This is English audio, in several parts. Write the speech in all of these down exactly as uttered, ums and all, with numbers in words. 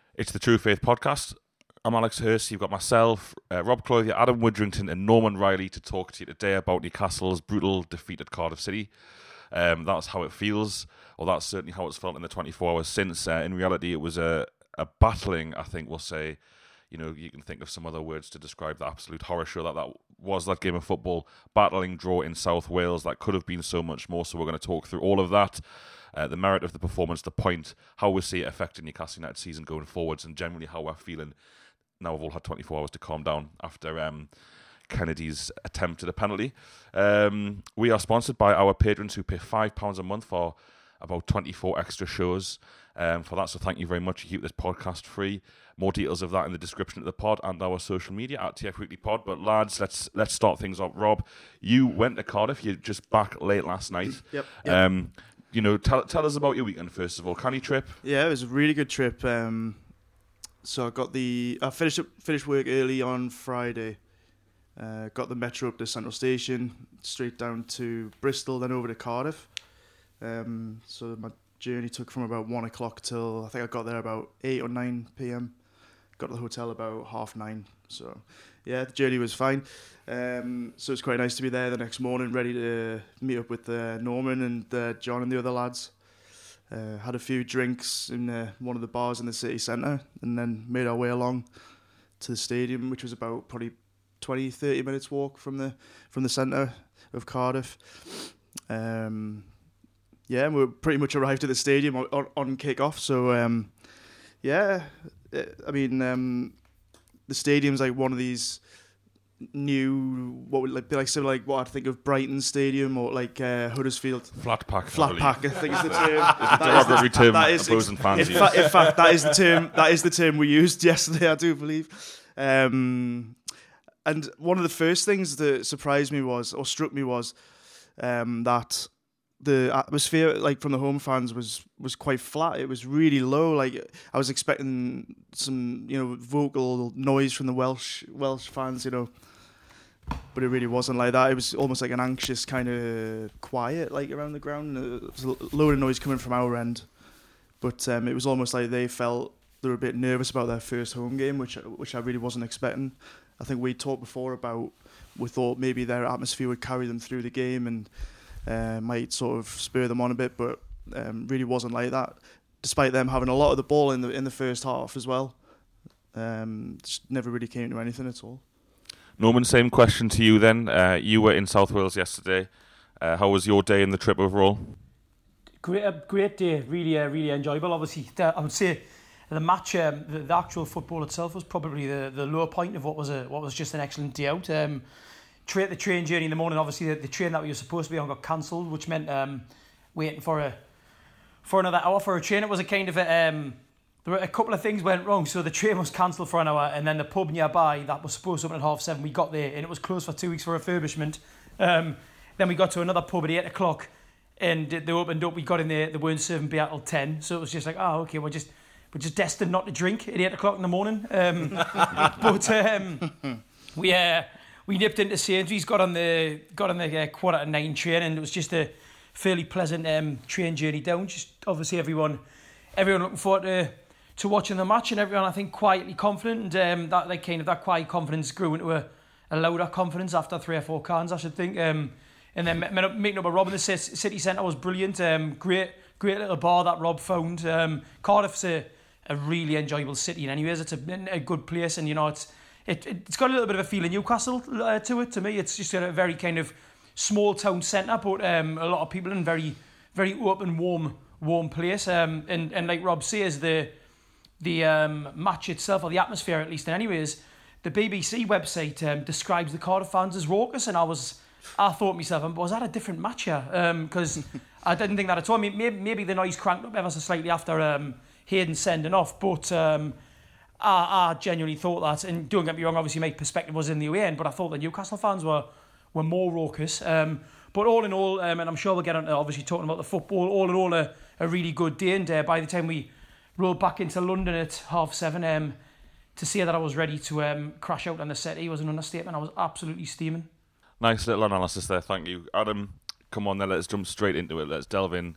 It's the True Faith Podcast. I'm Alex Hurst. You've got myself, uh, Rob Clothier, Adam Woodrington and Norman Riley to talk to you today about Newcastle's brutal defeat at Cardiff City. Um, that's how it feels, or that's certainly how it's felt in the twenty-four hours since. Uh, in reality, it was a, a battling, I think we'll say. You know, you can think of some other words to describe the absolute horror show that that was, that game of football. Battling draw in South Wales. That could have been so much more, so we're going to talk through all of that. Uh, the merit of the performance, the point, how we see it affecting Newcastle United season going forwards, and generally how we're feeling now we've all had twenty-four hours to calm down after um, Kennedy's attempt at a penalty. Um, we are sponsored by our patrons who pay five pounds a month for about twenty-four extra shows um, for that, so thank you very much. You keep this podcast free. More details of that in the description of the pod and our social media at T F Weekly Pod. But lads, let's let's start things up. Rob, you went to Cardiff. You're just back late last night. Yep. yep. Um, you know, tell tell us about your weekend first of all. Canny trip? Yeah, it was a really good trip. Um, so I got the I finished up, finished work early on Friday. Uh, got the metro up to Central Station, straight down to Bristol, then over to Cardiff. Um, so my journey took from about one o'clock till I think I got there about eight or nine p.m. Got to the hotel about half nine. So yeah, the journey was fine. Um, so it's quite nice to be there the next morning, ready to meet up with uh, Norman and uh, John and the other lads. Uh, had a few drinks in uh, one of the bars in the city centre, and then made our way along to the stadium, which was about probably twenty, thirty minutes walk from the from the centre of Cardiff. Um, yeah, we pretty much arrived at the stadium on, on, on kick-off. So um, yeah, I mean, um, the stadium's like one of these new, what would like be like similar like what I think of Brighton Stadium or like uh, Huddersfield. Flat pack. Flat pack, I think is the term. It's a derogatory term. That is opposing fans in, fa- in fact, that is the term. That is the term we used yesterday, I do believe. Um, and one of the first things that surprised me was, or struck me was, um, that the atmosphere, like from the home fans, was was quite flat. It was really low. Like I was expecting some, you know, vocal noise from the Welsh Welsh fans, you know, but it really wasn't like that. It was almost like an anxious kind of quiet, like around the ground. There was a load of noise coming from our end, but um, it was almost like they felt they were a bit nervous about their first home game, which which I really wasn't expecting. I think we talked before about we thought maybe their atmosphere would carry them through the game and Uh, might sort of spur them on a bit, but um, really wasn't like that. Despite them having a lot of the ball in the in the first half as well, um, just never really came to anything at all. Norman, same question to you then. Uh, you were in South Wales yesterday. Uh, how was your day and the trip overall? Great, uh, great day. Really, uh, really enjoyable. Obviously, the, I would say the match, um, the, the actual football itself was probably the, the lower point of what was a what was just an excellent day out. Um, Tra- the train journey in the morning, obviously the, the train that we were supposed to be on got cancelled, which meant um, waiting for a for another hour for a train. It was a kind of a, um, there were a couple of things went wrong. So the train was cancelled for an hour, and then the pub nearby that was supposed to open at half seven, we got there and it was closed for two weeks for refurbishment. Um, then we got to another pub at eight o'clock, and they opened up. We got in there, they weren't serving beer till ten, so it was just like, oh, okay, we're just we're just destined not to drink at eight o'clock in the morning. Um, but um, we. Uh, We nipped into Sainsbury's, got on the got on the uh, quarter to nine train, and it was just a fairly pleasant um, train journey down. Just obviously everyone, everyone looking forward to to watching the match, and everyone I think quietly confident, and um, that like kind of that quiet confidence grew into a, a louder confidence after three or four cans, I should think. Um, and then meeting up with Rob in the city centre was brilliant. Um, great, great little bar that Rob found. Um, Cardiff's a, a really enjoyable city, and anyways, it's a, a good place, and you know it's. It, it's got a little bit of a feel of Newcastle uh, to it. To me, it's just a very kind of small town centre, but um, a lot of people in very, very open, warm, warm place. Um, and and like Rob says, the the um, match itself, or the atmosphere at least, in anyways, the B B C website um, describes the Cardiff fans as raucous, and I was, I thought myself, was that a different match here? Because um, I didn't think that at all. I mean, maybe, maybe the noise cranked up ever so slightly after um, Hayden sending off, but. Um, I, I genuinely thought that, and don't get me wrong, obviously my perspective was in the away end, but I thought the Newcastle fans were were more raucous. Um, but all in all, um, and I'm sure we'll get on to obviously talking about the football, all in all a, a really good day, and uh, by the time we rolled back into London at half seven, um, to say that I was ready to um, crash out on the settee was an understatement. I was absolutely steaming. Nice little analysis there, thank you. Adam, come on then, let's jump straight into it. Let's delve in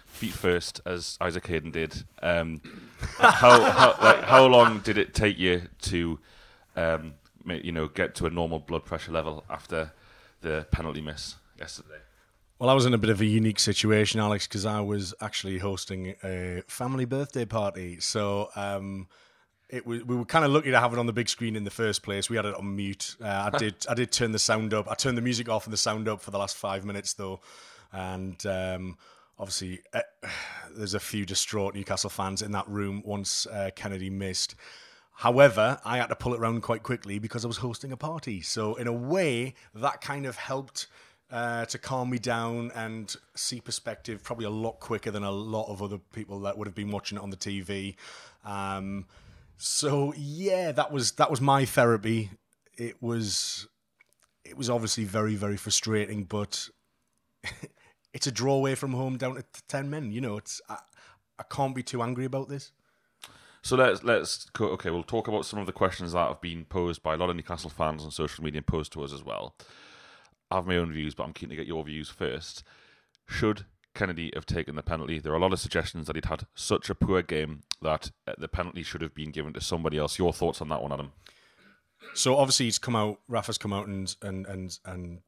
feet first, as Isaac Hayden did. Um, how how, like, how long did it take you to, um, you know, get to a normal blood pressure level after the penalty miss yesterday? Well, I was in a bit of a unique situation, Alex, because I was actually hosting a family birthday party. So um, it was, we were kind of lucky to have it on the big screen in the first place. We had it on mute. Uh, I did I did turn the sound up. I turned the music off and the sound up for the last five minutes, though. And um, obviously, uh, there's a few distraught Newcastle fans in that room once uh, Kennedy missed. However, I had to pull it around quite quickly because I was hosting a party. So in a way, that kind of helped Uh, to calm me down and see perspective probably a lot quicker than a lot of other people that would have been watching it on the T V. Um, so yeah, that was that was my therapy. It was it was obviously very very frustrating, but it's a draw away from home down to ten men. You know, it's I, I can't be too angry about this. So let's let's go, okay. We'll talk about some of the questions that have been posed by a lot of Newcastle fans on social media and posed to us as well. I have my own views, but I'm keen to get your views first. Should Kennedy have taken the penalty? There are a lot of suggestions that he'd had such a poor game that the penalty should have been given to somebody else. Your thoughts on that one, Adam? So obviously he's come out, Rafa's come out and and and, and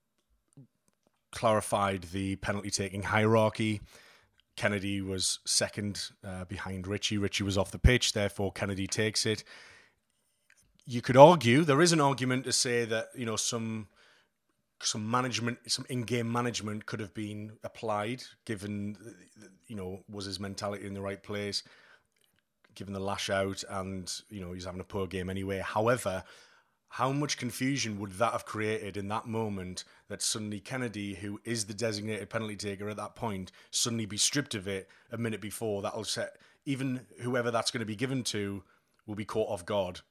clarified the penalty taking hierarchy. Kennedy was second uh, behind Richie. Richie was off the pitch, therefore Kennedy takes it. You could argue, there is an argument to say that, you know, some some management, some in-game management could have been applied, given, you know, was his mentality in the right place, given the lash out, and, you know, he's having a poor game anyway. However, how much confusion would that have created in that moment that suddenly Kennedy, who is the designated penalty taker at that point, suddenly be stripped of it a minute before? That'll set, even whoever that's going to be given to will be caught off guard.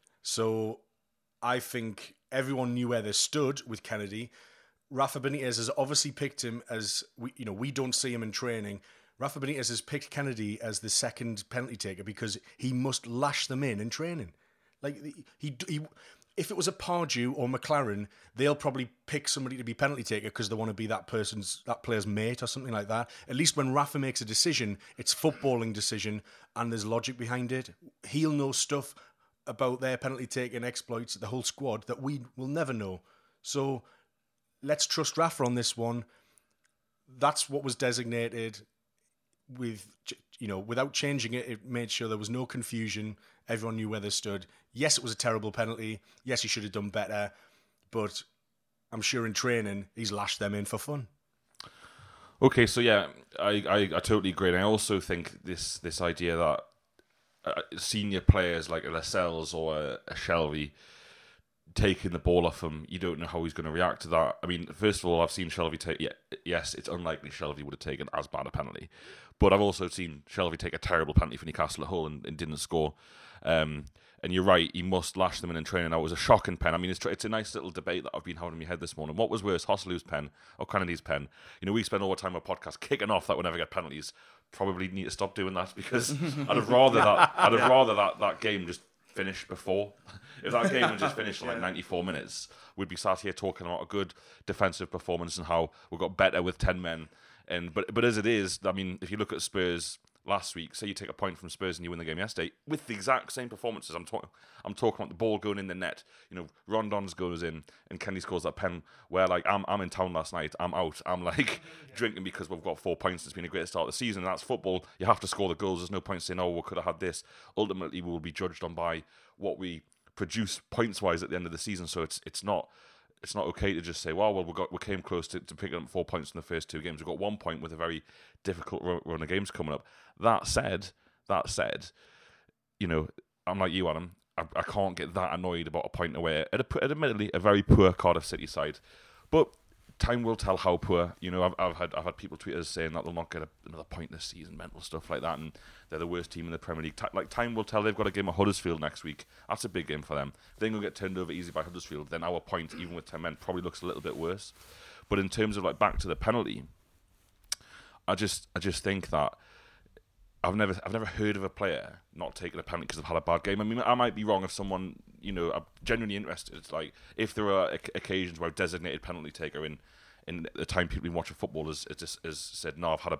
So I think everyone knew where they stood with Kennedy. Rafa Benitez has obviously picked him as, we, you know, we don't see him in training. Rafa Benitez has picked Kennedy as the second penalty taker because he must lash them in in training. Like, he, he if it was a Pardew or McLaren, they'll probably pick somebody to be penalty taker because they want to be that person's, that player's mate or something like that. At least when Rafa makes a decision, it's footballing decision and there's logic behind it. He'll know stuff about their penalty taking exploits, the whole squad, that we will never know. So let's trust Rafa on this one. That's what was designated. With, you know, without changing it, it made sure there was no confusion. Everyone knew where they stood. Yes, it was a terrible penalty. Yes, he should have done better. But I'm sure in training, he's lashed them in for fun. Okay, so yeah, I, I, I totally agree. And I also think this this idea that uh, senior players like a Lascelles or a, a Shelvey taking the ball off him, you don't know how he's going to react to that. I mean, first of all, I've seen Shelvey take... Yeah, yes, it's unlikely Shelvey would have taken as bad a penalty. But I've also seen Shelvey take a terrible penalty for Newcastle at Hull and, and didn't score. Um, and you're right, he must lash them in in training. Now, it was a shocking pen. I mean, it's, it's a nice little debate that I've been having in my head this morning. What was worse, Hoslu's pen or Kennedy's pen? You know, we spend all the time on our podcast kicking off that we never get penalties. Probably need to stop doing that because I'd have rather that I'd have rather that, that game just finished before. If that game had just finished in like ninety-four minutes, we'd be sat here talking about a good defensive performance and how we got better with ten men. And but but as it is, I mean, if you look at Spurs last week, say you take a point from Spurs and you win the game yesterday with the exact same performances. I'm talking, I'm talking about the ball going in the net. You know, Rondon's goes in and Kenny scores that pen. Where like I'm, I'm in town last night. I'm out. I'm like drinking because we've got four points. It's been a great start of the season. And that's football. You have to score the goals. There's no point saying, oh, we could have had this. Ultimately, we will be judged on by what we produce points wise at the end of the season. So it's it's not. It's not okay to just say, well, well, we got we came close to, to picking up four points in the first two games. We've got one point with a very difficult run of games coming up. That said, that said, you know, I'm like you, Adam. I, I can't get that annoyed about a point away at, a, at admittedly a very poor Cardiff City side. But time will tell how poor. You know, I've, I've had I've had people tweet us saying that they'll not get a, another point this season, mental stuff like that, and they're the worst team in the Premier League. T- like time will tell. They've got a game at Huddersfield next week. That's a big game for them. If they're going to get turned over easy by Huddersfield, then our point, even with ten men, probably looks a little bit worse. But in terms of like back to the penalty, I just I just think that I've never I've never heard of a player not taking a penalty because they've had a bad game. I mean, I might be wrong if someone, you know, I'm genuinely interested. It's like if there are occasions where a designated penalty taker in in the time people have been watching football has, has, has said, no, I've had a bad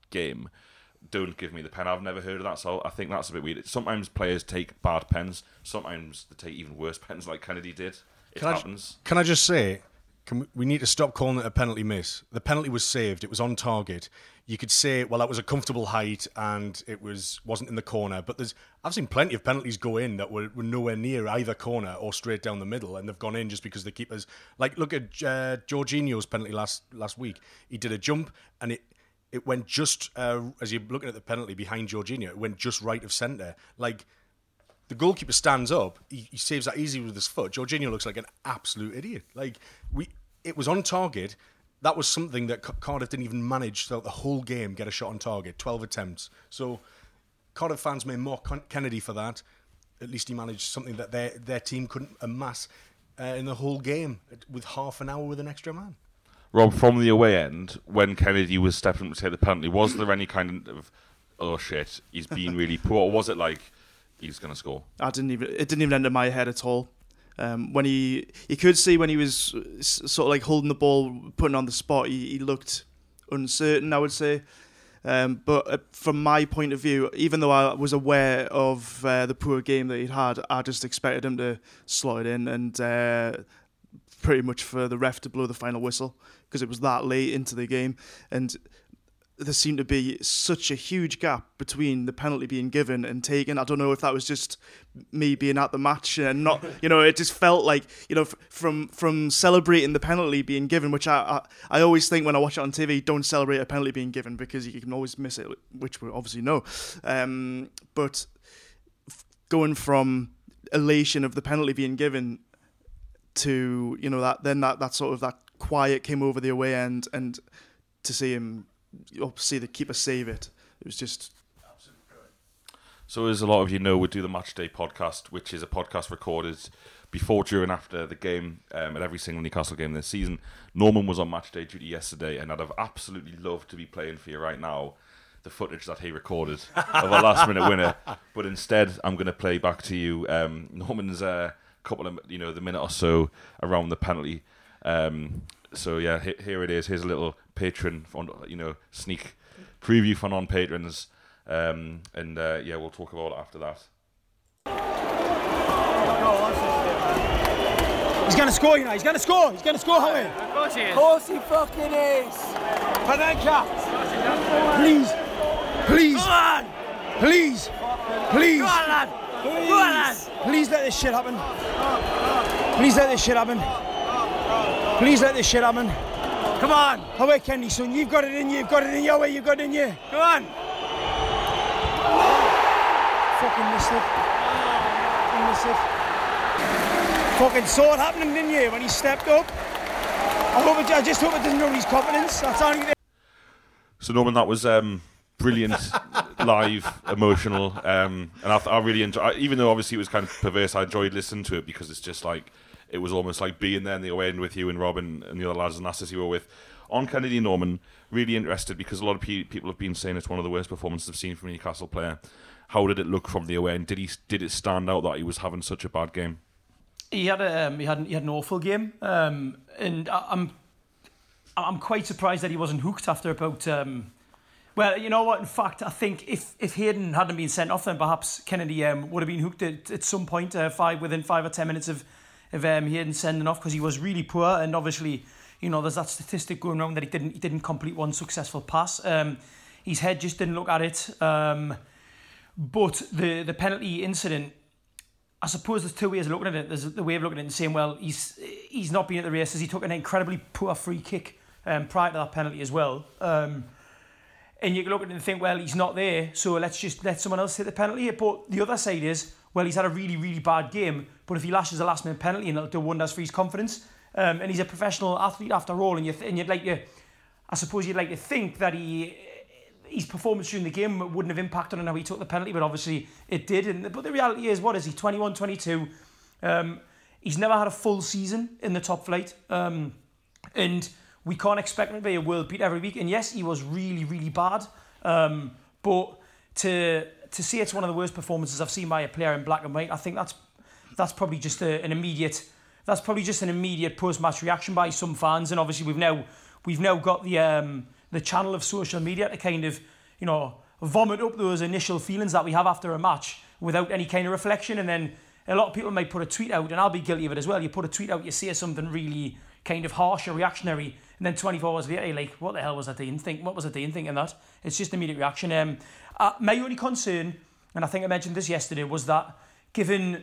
game, don't give me the pen. I've never heard of that, so I think that's a bit weird. Sometimes players take bad pens. Sometimes they take even worse pens, like Kennedy did. It can happens. I, can I just say, can we, we need to stop calling it a penalty miss. The penalty was saved. It was on target. You could say, well, that was a comfortable height and it was, wasn't in the corner. But there's I've seen plenty of penalties go in that were, were nowhere near either corner or straight down the middle, and they've gone in just because the keepers... Like, look at uh, Jorginho's penalty last last week. He did a jump and it it went just, uh, as you're looking at the penalty behind Jorginho, it went just right of centre. Like, the goalkeeper stands up, he, he saves that easy with his foot. Jorginho looks like an absolute idiot. Like, we, it was on target. That was something that C- Cardiff didn't even manage throughout the whole game, get a shot on target, twelve attempts. So Cardiff fans may mock Con- Kennedy for that. At least he managed something that their, their team couldn't amass uh, in the whole game with half an hour with an extra man. Rob, from the away end, when Kennedy was stepping up to take the penalty, was there any kind of, oh shit, he's been really poor, or was it like, he's going to score? I didn't even. It didn't even enter my head at all. Um, when he, you could see when he was sort of like holding the ball, putting on the spot, he, he looked uncertain, I would say. Um, but uh, from my point of view, even though I was aware of uh, the poor game that he'd had, I just expected him to slot it in and uh, pretty much for the ref to blow the final whistle, because it was that late into the game. And there seemed to be such a huge gap between the penalty being given and taken. I don't know if that was just me being at the match and not, you know, it just felt like, you know, f- from from celebrating the penalty being given, which I, I I always think when I watch it on T V, don't celebrate a penalty being given because you can always miss it, which we obviously know. Um, but f- going from elation of the penalty being given to, you know, that then that, that sort of that quiet came over the away end, and to see him see the keeper save it, it was just absolutely brilliant. So as a lot of you know, we do the Match Day podcast, which is a podcast recorded before, during, after the game um, at every single Newcastle game this season. Norman was on Match Day duty yesterday, and I'd have absolutely loved to be playing for you right now the footage that he recorded of a last minute winner, but instead I'm going to play back to you um, Norman's uh, couple of, you know, the minute or so around the penalty. Um, so yeah, he, here it is. Here's a little patron, you know, sneak preview for non-patrons, um, and uh, yeah, we'll talk about it after that. He's gonna score, you know. He's gonna score. He's gonna score, Howie. Of course he is. Of course he fucking is. Panenka, please, please, Go on. please, please, Go on, lad. please, Go on, lad. please let this shit happen. Please let this shit happen. Please let this shit happen. Come on. Howie Kennedy, son, you've got it in you. You've got it in your way. You've got it in you. Go on. Fucking missed it. Fucking missed it. Fucking saw it happening, didn't you, when he stepped up? I hope it, I just hope it doesn't ruin his confidence. That's all. So Norman, that was um, brilliant, live, emotional, um, and I, I really enjoyed. Even though obviously it was kind of perverse, I enjoyed listening to it because it's just like it was almost like being there in the away end with you and Rob and, and the other lads and lasses you were with. On Kennedy Norman, really interested because a lot of pe- people have been saying it's one of the worst performances I've seen from a Newcastle player. How did it look from the away end? Did he did it stand out that he was having such a bad game? He had a um, he had he had an awful game, um, and I, I'm I'm quite surprised that he wasn't hooked after about. Um, well, you know what? In fact, I think if if Hayden hadn't been sent off, then perhaps Kennedy um, would have been hooked at, at some point, uh, five within five or ten minutes of of um, Hayden sending off, because he was really poor, and obviously, you know, there's that statistic going around that he didn't he didn't complete one successful pass. Um, his head just didn't look at it. Um, but the the penalty incident, I suppose there's two ways of looking at it. There's the way of looking at it and saying, well, he's he's not been at the races. He took an incredibly poor free kick um, prior to that penalty as well. Um, and you can look at it and think, well, he's not there, so let's just let someone else hit the penalty. But the other side is, well, he's had a really, really bad game, but if he lashes a last-minute penalty, and it'll do wonders for his confidence. Um, and he's a professional athlete after all, and, you th- and you'd like to, I suppose you'd like to think that he... his performance during the game wouldn't have impacted on how he took the penalty, but obviously it did. And but the reality is, what is he, twenty-one, twenty-two? Um, he's never had a full season in the top flight. Um, and we can't expect him to be a world beat every week. And yes, he was really, really bad. Um, but to to say it's one of the worst performances I've seen by a player in black and white, I think that's that's probably just a, an immediate that's probably just an immediate post-match reaction by some fans. And obviously we've now we've now got the um, the channel of social media to kind of you know, vomit up those initial feelings that we have after a match without any kind of reflection. And then a lot of people might put a tweet out, and I'll be guilty of it as well. You put a tweet out, you say something really kind of harsh or reactionary, and then twenty-four hours later, you're like, what the hell was I doing? Think, what was I doing thinking that? It's just immediate reaction. Um, uh, my only concern, and I think I mentioned this yesterday, was that given,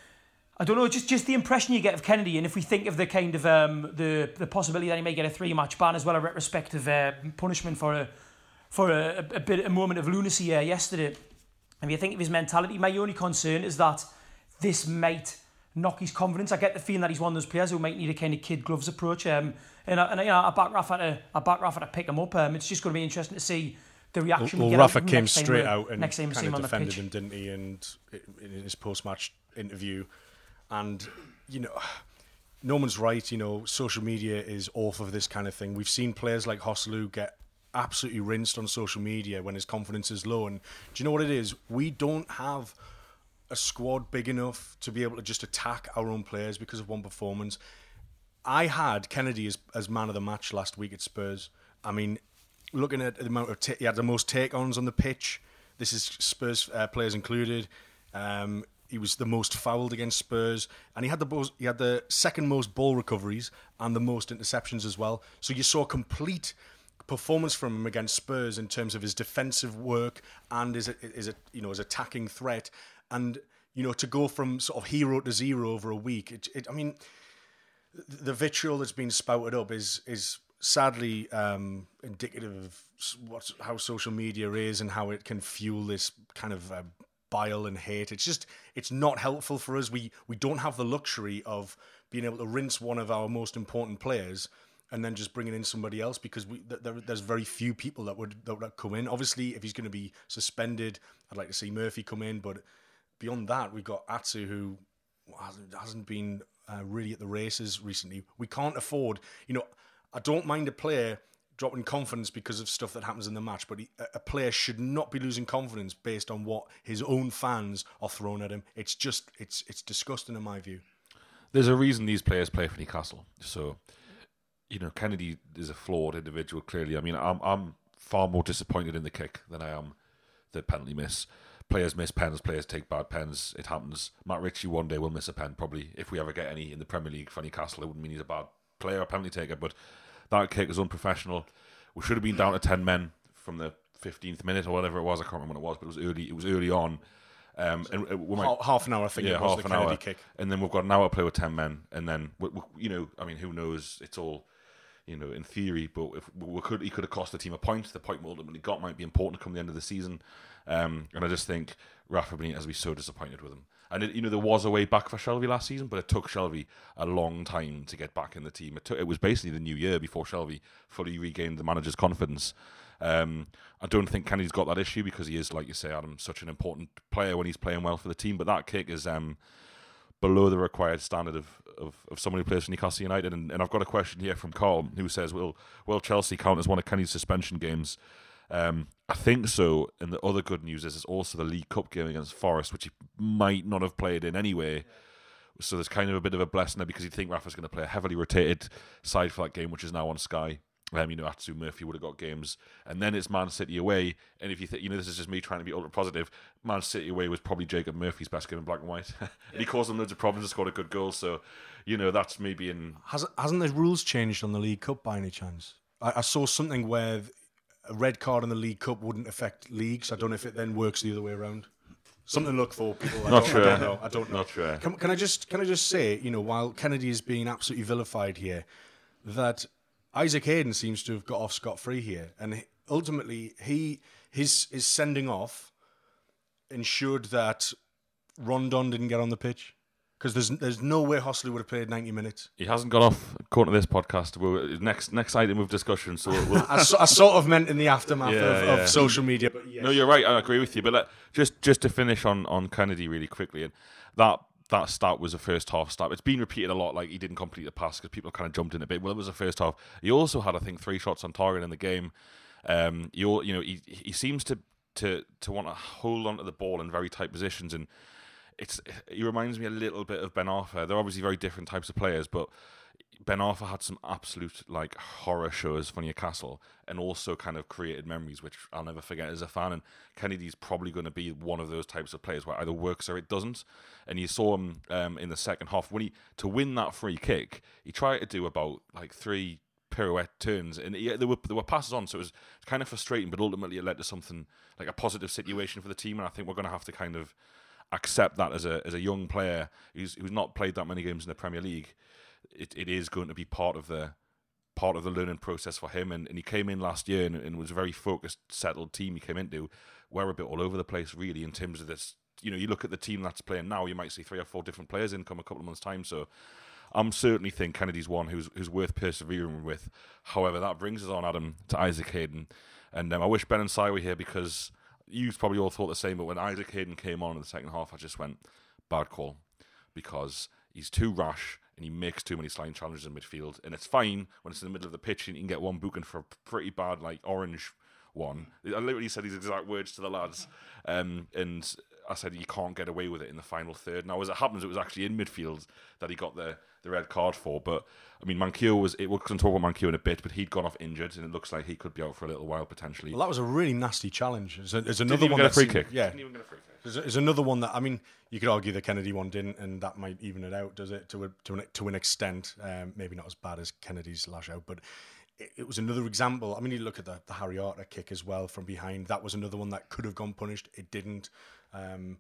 I don't know, just, just the impression you get of Kennedy, and if we think of the kind of um, the the possibility that he may get a three-match ban as well, a retrospective uh, punishment for a for a, a bit a moment of lunacy uh, yesterday. And if you think of his mentality, my only concern is that this might knock his confidence. I get the feeling that he's one of those players who might need a kind of kid gloves approach. Um, and, I, and I, you know, I back Rafa to I back Rafa to pick him up. Um, it's just going to be interesting to see the reaction. Well, we get Rafa out came next straight time out and next time we see him kind on of the defended pitch. him, didn't he? And in his post-match interview, and you know, Norman's right. You know, social media is awful for this kind of thing. We've seen players like Joselu get absolutely rinsed on social media when his confidence is low. And do you know what it is? We don't have a squad big enough to be able to just attack our own players because of one performance. I had Kennedy as, as man of the match last week at Spurs. I mean, looking at the amount of t- he had the most take-ons on the pitch. This is Spurs uh, players included. Um, he was the most fouled against Spurs, and he had the most, he had the second most ball recoveries and the most interceptions as well. So you saw complete performance from him against Spurs in terms of his defensive work and his, his you know his attacking threat. And you know, to go from sort of hero to zero over a week, it, it, I mean, the vitriol that's been spouted up is is sadly um, indicative of what how social media is and how it can fuel this kind of uh, bile and hate. It's just it's not helpful for us. We we don't have the luxury of being able to rinse one of our most important players and then just bringing in somebody else, because we there, there's very few people that would that would come in. Obviously, if he's going to be suspended, I'd like to see Murphy come in, but beyond that, we've got Atsu, who hasn't, hasn't been uh, really at the races recently. We can't afford, you know, I don't mind a player dropping confidence because of stuff that happens in the match, but he, a player should not be losing confidence based on what his own fans are throwing at him. It's just, it's it's disgusting in my view. There's a reason these players play for Newcastle. So, you know, Kennedy is a flawed individual, clearly. I mean, I'm, I'm far more disappointed in the kick than I am the penalty miss. Players miss pens, players take bad pens. It happens. Matt Ritchie one day will miss a pen, probably. If we ever get any in the Premier League for Newcastle, it wouldn't mean he's a bad player or penalty taker, but that kick was unprofessional. We should have been down to ten men from the fifteenth minute or whatever it was. I can't remember when it was, but it was early. It was early on. Um, and we might, half an hour, I think. Yeah, it was half the an Kennedy hour. Kick. And then we've got an hour to play with ten men, and then we, we, you know, I mean, who knows? It's all, you know, in theory. But if we could, he could have cost the team a point. The point we ultimately got might be important to come the end of the season. Um, and I just think Rafa Benitez has been so disappointed with him. And it, you know, there was a way back for Shelvey last season, but it took Shelvey a long time to get back in the team. It took, it was basically the new year before Shelvey fully regained the manager's confidence. Um, I don't think Kennedy's got that issue because he is, like you say, Adam, such an important player when he's playing well for the team. But that kick is um, below the required standard of, of, of someone who plays for Newcastle United. And, and I've got a question here from Carl, who says, will, will Chelsea count as one of Kennedy's suspension games? Um, I think so. And the other good news is it's also the League Cup game against Forest, which he might not have played in anyway. So there's kind of a bit of a blessing there because you'd think Rafa's going to play a heavily rotated side for that game, which is now on Sky. Um, you know, Atsu Murphy would have got games, and then it's Man City away. And if you think, you know, this is just me trying to be ultra positive, Man City away was probably Jacob Murphy's best game in black and white. and he caused them loads of problems and scored a good goal. So, you know, that's maybe in. Has, hasn't the rules changed on the League Cup by any chance? I, I saw something where a red card in the League Cup wouldn't affect leagues. I don't know if it then works the other way around. Something to look for, people. I Not don't, sure. I don't know. I don't know. Not sure. Can, can I just can I just say, you know, while Kennedy is being absolutely vilified here, that Isaac Hayden seems to have got off scot-free here, and ultimately he his his sending off ensured that Rondon didn't get on the pitch, because there's there's no way Hossley would have played ninety minutes. He hasn't got off, according to this podcast. We'll, next next item of discussion. So we'll, we'll I, so, I sort of meant in the aftermath Yeah, of, yeah. of social media, but yes. No, you're right. I agree with you. But uh, just just to finish on, on Kennedy really quickly, and that that start was a first half start. It's been repeated a lot, like he didn't complete the pass because people kind of jumped in a bit. Well, it was a first half. He also had, I think, three shots on target in the game. Um, you all, you know, he he seems to to to want to hold on to the ball in very tight positions, and it's he reminds me a little bit of Ben Arthur. They're obviously very different types of players, but Ben Arthur had some absolute like horror shows for Newcastle, and also kind of created memories which I'll never forget as a fan. And Kennedy's probably going to be one of those types of players where either works or it doesn't. And you saw him um, in the second half when he to win that free kick. He tried to do about like three pirouette turns, and he, there were there were passes on, so it was kind of frustrating. But ultimately, it led to something like a positive situation for the team. And I think we're going to have to kind of accept that as a as a young player who's who's not played that many games in the Premier League. It it is going to be part of the part of the learning process for him, and, and he came in last year and, and was a very focused, settled team he came into. We're a bit all over the place really in terms of this. You know, you look at the team that's playing now, you might see three or four different players in come a couple of months' time. So I'm certainly think Kennedy's one who's who's worth persevering with. However, that brings us on, Adam, to Isaac Hayden, and um, I wish Ben and Si were here because you probably all thought the same. But when Isaac Hayden came on in the second half, I just went bad call because he's too rash. And he makes too many sliding challenges in midfield. And it's fine when it's in the middle of the pitch and you can get one booking for a pretty bad, like, orange one. I literally said these exact words to the lads. Um, and I said, you can't get away with it in the final third. Now, as it happens, it was actually in midfield that he got the, the red card for. But, I mean, Manquillo was... It, we're going to talk about Manquillo in a bit, but he'd gone off injured, and it looks like he could be out for a little while, potentially. Well, that was a really nasty challenge. There's, a, there's Didn't another even one get a that free seemed- kick. Yeah. Didn't even get a free kick. There's, there's another one that, I mean, you could argue the Kennedy one didn't, and that might even it out, does it? To a, to an, to an extent, um, maybe not as bad as Kennedy's lash out, but it, it was another example. I mean, you look at the, the Harry Arter kick as well from behind. That was another one that could have gone punished. It didn't. Um,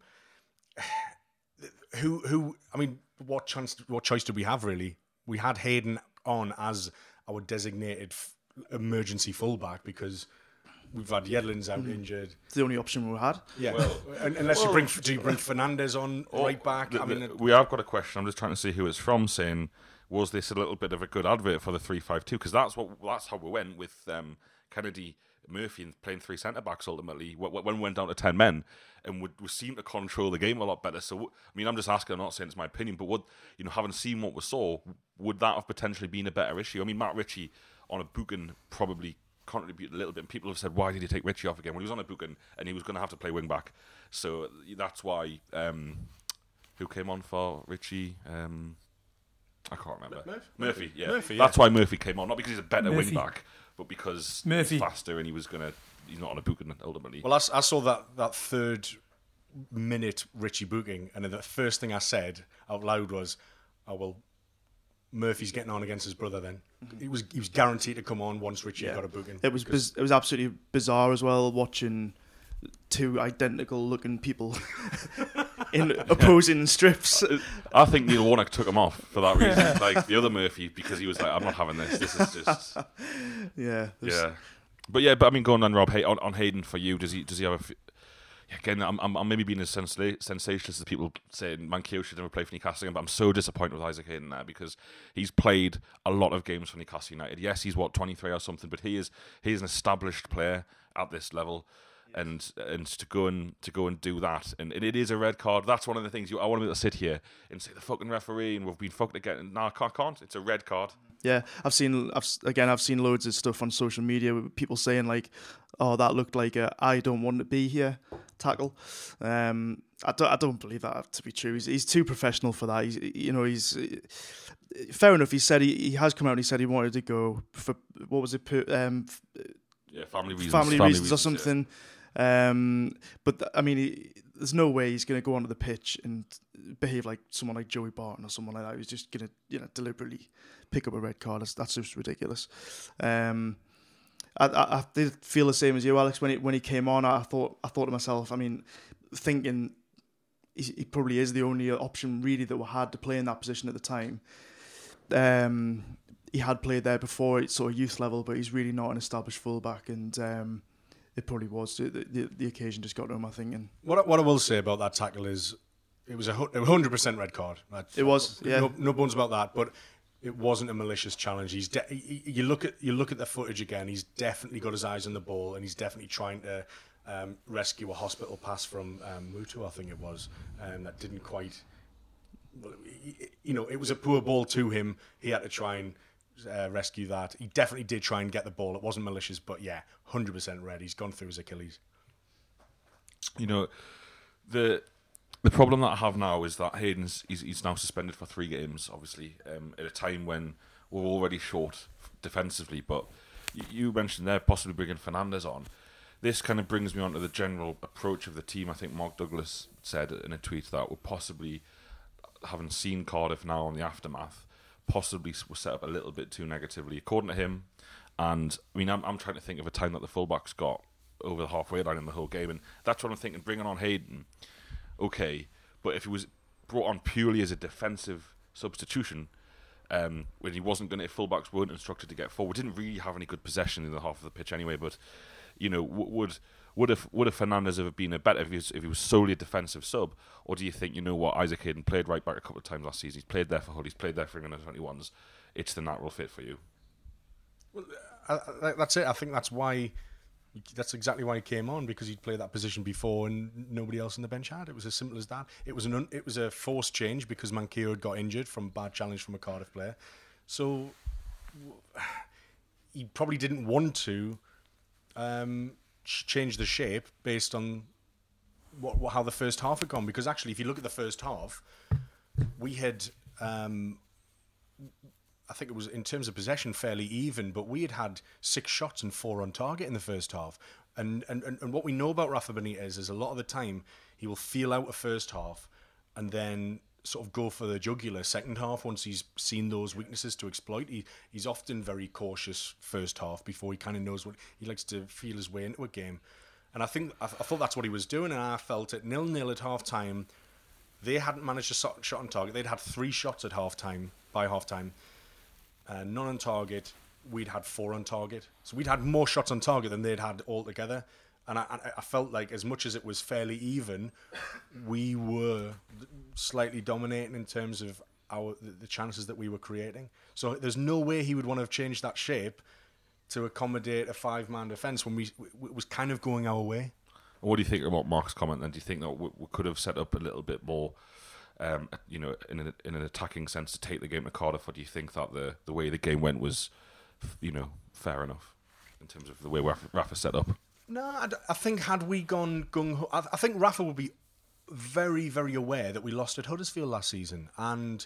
who, who? I mean, what chance? What choice did we have? Really, we had Hayden on as our designated f- emergency fullback because we've had Yedlin's out mm. injured. It's the only option we had. Yeah, well, unless well, you bring do you bring Fernandez on oh, right back? The, I mean, the, we have got a question. I'm just trying to see who it's from. Saying, was this a little bit of a good advert for the three five two? Because that's what that's how we went with um, Kennedy, Murphy, and playing three centre backs ultimately. When we went down to ten men, and we, we seemed to control the game a lot better. So, I mean, I'm just asking. I'm not saying it's my opinion, but would you know, having seen what we saw, would that have potentially been a better issue? I mean, Matt Ritchie on a booking probably contribute a little bit, and people have said, why did he take Ritchie off again? Well, he was on a booking and he was going to have to play wing back, so that's why um, who came on for Ritchie? um, I can't remember. Murphy, Murphy yeah. Murphy, That's yeah. why Murphy came on, not because he's a better Murphy. wing back, but because Murphy. he's faster and he was going to he's not on a booking ultimately. well, I, I saw that that third minute Ritchie booking, and the first thing I said out loud was, "Oh well, Murphy's getting on against his brother." Then he was he was guaranteed to come on once Ritchie Yeah. got a booking. It was biz- it was absolutely bizarre as well watching two identical looking people in opposing strips. I think Neil Warnock took him off for that reason, like the other Murphy, because he was like, I'm not having this. This is just Yeah, there's- yeah. But yeah, but I mean, going on Rob Hay- on, on Hayden for you, does he does he have a f- again? I'm, I'm I'm maybe being as sensla- sensationalist as people saying Manquillo should never play for Newcastle again, but I'm so disappointed with Isaac Hayden there because he's played a lot of games for Newcastle United. Yes, he's what twenty-three or something, but he is he is an established player at this level. And and to go and to go and do that, and, and it is a red card. That's one of the things you. I want to be able to sit here and say the fucking referee, and we've been fucked again. No, I can't, can't. It's a red card. Yeah, I've seen. I've again. I've seen loads of stuff on social media with people saying like, "Oh, that looked like a I don't want to be here tackle." Um, I don't. I don't believe that to be true. He's, he's too professional for that. He's, you know, he's fair enough. He said he, he has come out and he said he wanted to go for what was it? per- Um, Yeah, family reasons. family, family reasons, or something. Um, but th- I mean, he, there's no way he's going to go onto the pitch and behave like someone like Joey Barton or someone like that who's just going to, you know, deliberately pick up a red card. That's, that's just ridiculous. Um, I, I, I did feel the same as you, Alex. When he when he came on, I thought I thought to myself. I mean, thinking he, he probably is the only option really that we had to play in that position at the time. Um, he had played there before at sort of youth level, but he's really not an established fullback, and um, it probably was the, the the occasion just got to him, I think. And What I- what I will say about that tackle is it was a one hundred percent red card. That's, It was, yeah. No, no bones about that, but it wasn't a malicious challenge. He's de- he- you look at you look at the footage again. He's definitely got his eyes on the ball, and he's definitely trying to um, rescue a hospital pass from um, Mutu, I think it was, um, that didn't quite. Well, he- you know, it was a poor ball to him. He had to try and uh, rescue that. He definitely did try and get the ball. It wasn't malicious, but yeah, one hundred percent red. He's gone through his Achilles. You know, the The problem that I have now is that Hayden's he's, he's now suspended for three games, obviously, um, at a time when we're already short defensively. But you, you mentioned there possibly bringing Fernandes on. This kind of brings me on to the general approach of the team. I think Mark Douglas said in a tweet that we're possibly, having seen Cardiff now on the aftermath, possibly were set up a little bit too negatively, according to him. And I mean, I'm, I'm trying to think of a time that the fullbacks got over the halfway line in the whole game, and that's what I'm thinking. Bringing on Hayden, okay, but if he was brought on purely as a defensive substitution, um, when he wasn't going to, if fullbacks weren't instructed to get forward, didn't really have any good possession in the half of the pitch anyway. But you know, w- would would have would have Fernandes have been a better if he was if he was solely a defensive sub, or do you think, you know what, Isaac Hayden played right back a couple of times last season? He's played there for Hull, he's played there for England under twenty-ones. It's the natural fit for you. Well, I, I, that's it. I think that's why. That's exactly why he came on, because he'd played that position before and nobody else on the bench had. It was as simple as that. It was an un, it was a forced change because Manquillo had got injured from a bad challenge from a Cardiff player. So he probably didn't want to um, change the shape based on what, what how the first half had gone. Because actually, if you look at the first half, we had. Um, I think it was, in terms of possession, fairly even, but we had had six shots and four on target in the first half. And and, and what we know about Rafa Benitez is a lot of the time he will feel out a first half and then sort of go for the jugular second half once he's seen those weaknesses to exploit. He He's often very cautious first half before he kind of knows what... He likes to feel his way into a game. And I think I, I thought that's what he was doing, and I felt at nil-nil at half-time, they hadn't managed a shot on target. They'd had three shots at half-time, by half-time. Uh, none on target. We'd had four on target, so we'd had more shots on target than they'd had altogether. And I, I felt like, as much as it was fairly even, we were slightly dominating in terms of our the chances that we were creating. So there's no way he would want to have changed that shape to accommodate a five-man defence when we it was kind of going our way. What do you think about Mark's comment? Then do you think that we, we could have set up a little bit more? Um, you know, in an, in an attacking sense, to take the game to Cardiff, or do you think that the, the way the game went was, you know, fair enough in terms of the way Rafa, Rafa set up? No, I, I think had we gone gung-ho, I, I think Rafa would be very, very aware that we lost at Huddersfield last season, and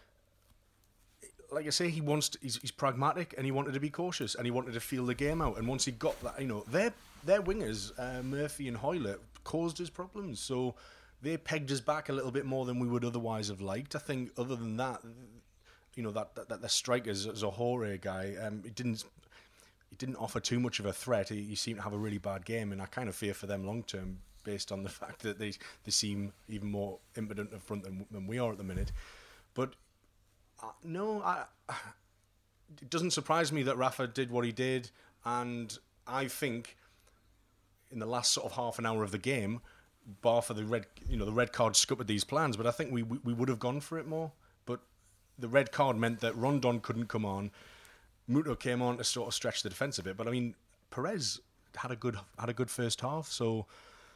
like I say, he wants to, he's, he's pragmatic, and he wanted to be cautious, and he wanted to feel the game out. And once he got that, you know, their their wingers, uh, Murphy and Hoylett, caused us problems, so. They pegged us back a little bit more than we would otherwise have liked. I think, other than that, you know, that that, that the strikers, Zohore guy, um, it didn't it didn't offer too much of a threat. He, he seemed to have a really bad game, and I kind of fear for them long term, based on the fact that they they seem even more impotent up front than than we are at the minute. But uh, no, I, it doesn't surprise me that Rafa did what he did, and I think in the last sort of half an hour of the game, bar for the red, you know, the red card scuppered these plans, but I think we, we we would have gone for it more. But the red card meant that Rondon couldn't come on. Muto came on to sort of stretch the defence a bit, but I mean, Perez had a good had a good first half, so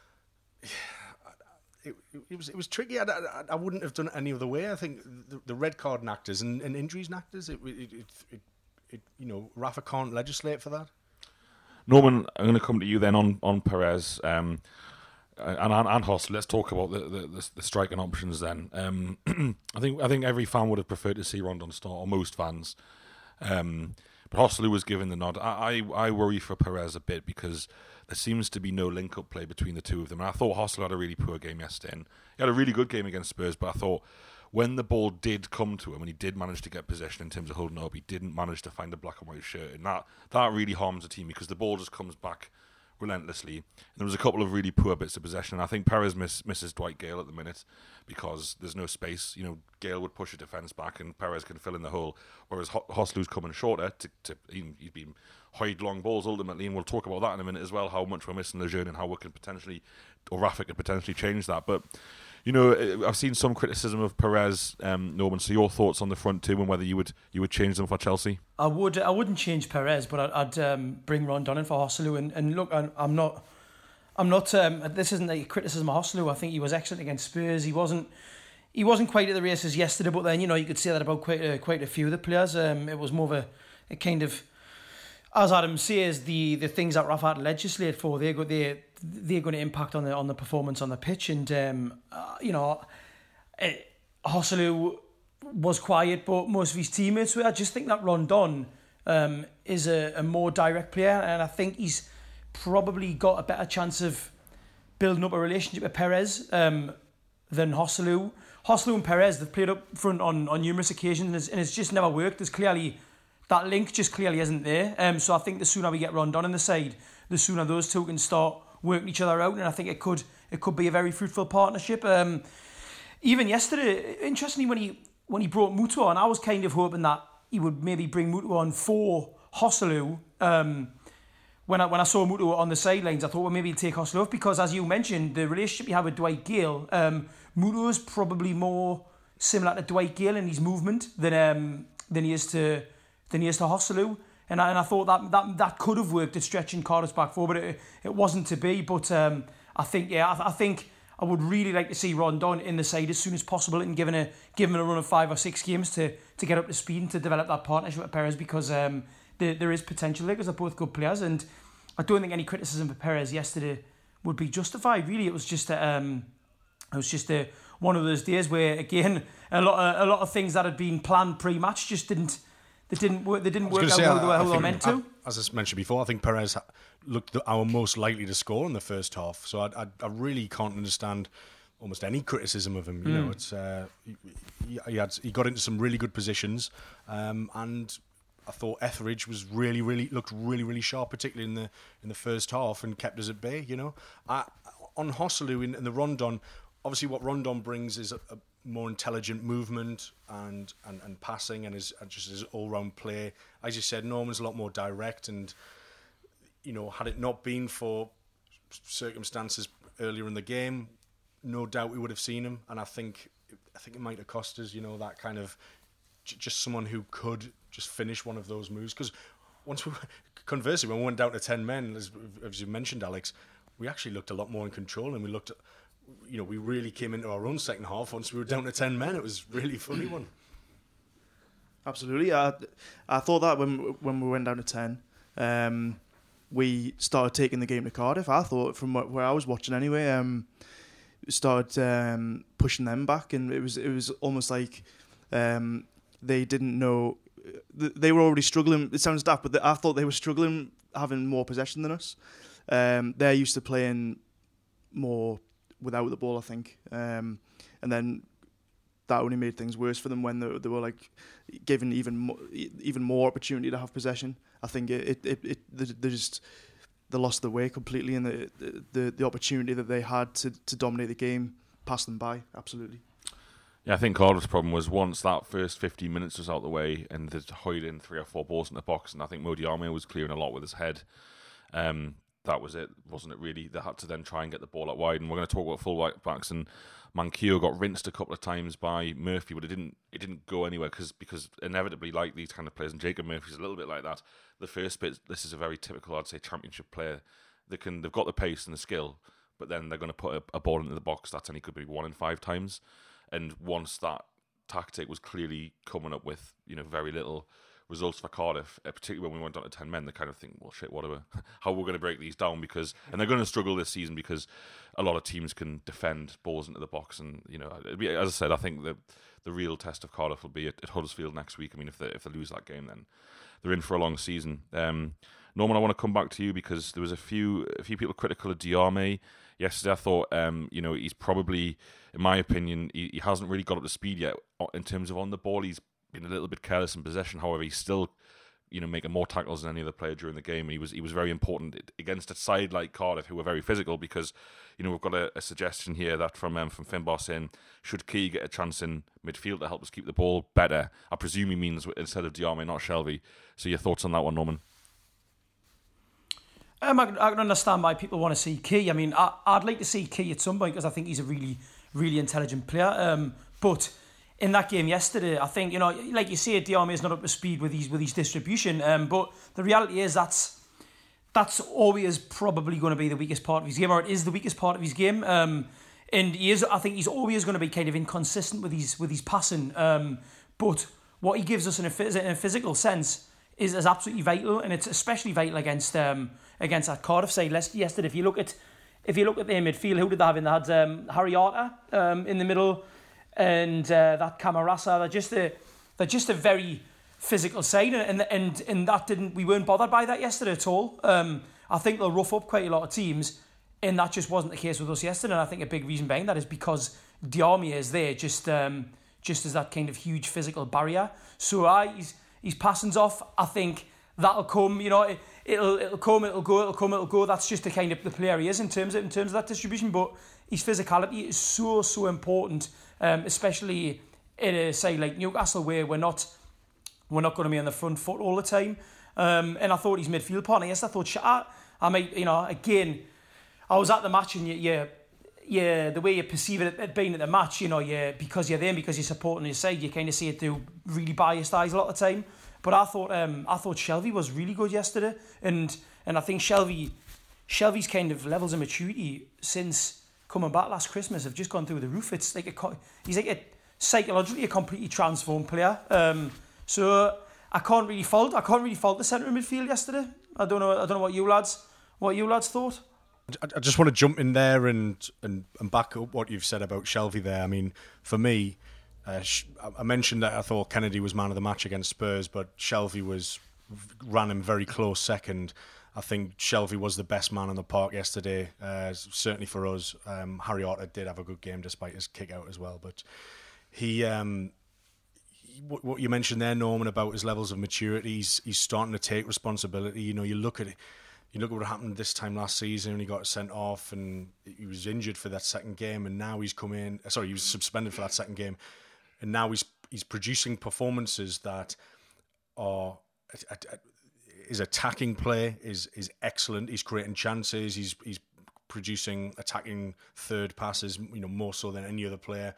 it, it was it was tricky. I, I, I wouldn't have done it any other way. I think the, the red card knacked us, and, and injuries knacked us. It, it, it, it, it, you know, Rafa can't legislate for that. Norman, I'm going to come to you then on on Perez. Um, And and, and Hostel, let's talk about the, the, the, the striking options then. Um, I think I think every fan would have preferred to see Rondon start, or most fans. Um, but Hostel was given the nod. I, I I worry for Perez a bit, because there seems to be no link-up play between the two of them. And I thought Hostel had a really poor game yesterday. And he had a really good game against Spurs, but I thought when the ball did come to him, and he did manage to get possession in terms of holding up, he didn't manage to find a black and white shirt. And that, that really harms the team, because the ball just comes back relentlessly. And there was a couple of really poor bits of possession. And I think Perez miss, misses Dwight Gale at the minute, because there's no space. You know, Gale would push a defence back and Perez can fill in the hole, whereas Hoslu's coming shorter to, to he's been hoid long balls ultimately, and we'll talk about that in a minute as well, how much we're missing Lejeune and how we can potentially, or Rafa could potentially change that. But you know, I've seen some criticism of Perez, um, Norman. So your thoughts on the front two, and whether you would you would change them for Chelsea? I would. I wouldn't change Perez, but I'd, I'd um, bring Rondon in for Hoslu. And, and look, I'm, I'm not. I'm not. Um, this isn't a criticism of Hoslu. I think he was excellent against Spurs. He wasn't. He wasn't quite at the races yesterday, but then you know you could say that about quite a, quite a few of the players. Um, it was more of a, a kind of, as Adam says, the the things that Rafa had to legislate for. They go. They they're going to impact on the on the performance on the pitch. And um, uh, you know, uh, Joselu was quiet, but most of his teammates were. I just think that Rondon um, is a, a more direct player, and I think he's probably got a better chance of building up a relationship with Perez um, than Joselu. Joselu and Perez, they've played up front on, on numerous occasions, and it's, and it's just never worked. There's clearly, that link just clearly isn't there. Um, so I think the sooner we get Rondon in the side, the sooner those two can start working each other out, and I think it could it could be a very fruitful partnership. Um, even yesterday, interestingly, when he when he brought Muto on, I was kind of hoping that he would maybe bring Muto on for Joselu. Um, when I when I saw Muto on the sidelines, I thought, well, maybe he'll take Joselu off, because, as you mentioned, the relationship you have with Dwight Gale, um, Muto is probably more similar to Dwight Gale in his movement than um, than he is to than he is to Joselu. And I, and I thought that, that that could have worked at stretching Cardiff's back four, but it, it wasn't to be. But um, I think, yeah, I, I think I would really like to see Rondon in the side as soon as possible and given a given a run of five or six games to, to get up to speed and to develop that partnership with Perez, because um, there, there is potential there, because they're both good players. And I don't think any criticism of Perez yesterday would be justified. Really, it was just a, um, it was just a, one of those days where, again, a lot of, a lot of things that had been planned pre-match just didn't. They didn't work. They didn't work out say, how, I, they were, how I they were meant to. I, as I mentioned before, I think Perez looked the, our most likely to score in the first half. So I, I, I really can't understand almost any criticism of him. You mm. know, it's uh, he, he had he got into some really good positions, um, and I thought Etheridge was really, really looked really, really sharp, particularly in the in the first half, and kept us at bay. You know, I, on Joselu in, in the Rondon, obviously what Rondon brings is a, a more intelligent movement and, and, and passing, and his and just his all-round play. As you said, Norman's a lot more direct, and you know, had it not been for circumstances earlier in the game, no doubt we would have seen him. And I think I think it might have cost us, you know, that kind of j- just someone who could just finish one of those moves. Because once we, conversely, when we went down to ten men, as, as you mentioned, Alex, we actually looked a lot more in control, and we looked at. You know, we really came into our own second half once we were down to ten men. It was really a funny one. Absolutely, I I thought that when when we went down to ten, um, we started taking the game to Cardiff. I thought from where I was watching anyway, um, started um, pushing them back, and it was it was almost like um, they didn't know they were already struggling. It sounds daft, but I thought they were struggling having more possession than us. Um, they're used to playing more without the ball, I think, um, and then that only made things worse for them when they, they were like given even more, even more opportunity to have possession. I think it it, it, it they just they lost their way completely, and the, the the opportunity that they had to, to dominate the game passed them by. Absolutely. Yeah, I think Cardiff's problem was once that first fifteen minutes was out of the way, and they'd hide in three or four balls in the box, and I think Modi Arme was clearing a lot with his head. Um, That was it, wasn't it, really? They had to then try and get the ball out wide. And we're going to talk about full right backs. And Manquillo got rinsed a couple of times by Murphy, but it didn't it didn't go anywhere cause, because inevitably, like these kind of players, and Jacob Murphy's a little bit like that, the first bit, this is a very typical, I'd say, championship player. They can, they've got the pace and the skill, but then they're going to put a, a ball into the box that's only could be one in five times. And once that tactic was clearly coming up with, you know, very little results for Cardiff, uh, particularly when we went down to ten men, they kind of think, well, shit, what are we, how we're going to break these down? Because, and they're going to struggle this season because a lot of teams can defend balls into the box, and you know, be, as I said, I think the the real test of Cardiff will be at, at Huddersfield next week. I mean, if they if they lose that game, then they're in for a long season. Um, Norman, I want to come back to you because there was a few a few people critical of Diarme yesterday. I thought, um, you know, he's probably, in my opinion, he, he hasn't really got up to speed yet in terms of on the ball. He's been a little bit careless in possession. However, he's still, you know, making more tackles than any other player during the game. And he was he was very important against a side like Cardiff, who were very physical. Because, you know, we've got a, a suggestion here that from um, from Finbar saying, should Key get a chance in midfield to help us keep the ball better? I presume he means instead of Diarme, not Shelvey. So your thoughts on that one, Norman? Um, I, I can understand why people want to see Key. I mean, I, I'd like to see Key at some point because I think he's a really, really intelligent player. Um, but in that game yesterday, I think, you know, like you say, Diarme is not up to speed with his with his distribution. Um, but the reality is that's that's always probably going to be the weakest part of his game, or it is the weakest part of his game. Um, and he is, I think, he's always going to be kind of inconsistent with his with his passing. Um, but what he gives us in a, phys- in a physical sense is, is absolutely vital, and it's especially vital against um, against that Cardiff side. Yesterday, if you look at if you look at their midfield, who did they have in? They had um, Harry Arter um, in the middle, and uh, that Camarasa. They're just a, they're just a very physical side, and and and that didn't. We weren't bothered by that yesterday at all. Um, I think they'll rough up quite a lot of teams, and that just wasn't the case with us yesterday. And I think a big reason behind that is because Diarmi is there, just um, just as that kind of huge physical barrier. So uh, he's he's passing's off. I think that'll come. You know, it, it'll it'll come, it'll go, it'll come, it'll go. That's just the kind of the player he is in terms of in terms of that distribution. But his physicality is so so important, um, especially in a side like Newcastle, where we're not we're not going to be on the front foot all the time. Um, and I thought his midfield partner, yes, I thought, I, I might, you know, again, I was at the match and you, you, you, the way you perceive it at being at the match, you know, you, because you're there, because you're supporting his side, you kind of see it through really biased eyes a lot of the time. But I thought, um, I thought Shelvey was really good yesterday, and and I think Shelvey, Shelvey's kind of levels of maturity since coming back last Christmas have just gone through the roof. It's like a, he's like a psychologically a completely transformed player. Um, so. I can't really fault. I can't really fault the centre of midfield yesterday. I don't know. I don't know what you lads, what you lads thought. I just want to jump in there and and, and back up what you've said about Shelvey there. I mean, for me, uh, I mentioned that I thought Kennedy was man of the match against Spurs, but Shelvey was ran him very close second. I think Shelvey was the best man on the park yesterday. Uh, certainly for us, um, Harry Arter did have a good game despite his kick out as well, but he. Um, What you mentioned there, Norman, about his levels of maturity, he's, he's starting to take responsibility. You know, you look at it, you look at what happened this time last season, and he got sent off, and he was injured for that second game, and now he's come in. Sorry, he was suspended for that second game, and now he's he's producing performances that are his attacking play is is excellent. He's creating chances. He's he's producing attacking third passes, you know, more so than any other player.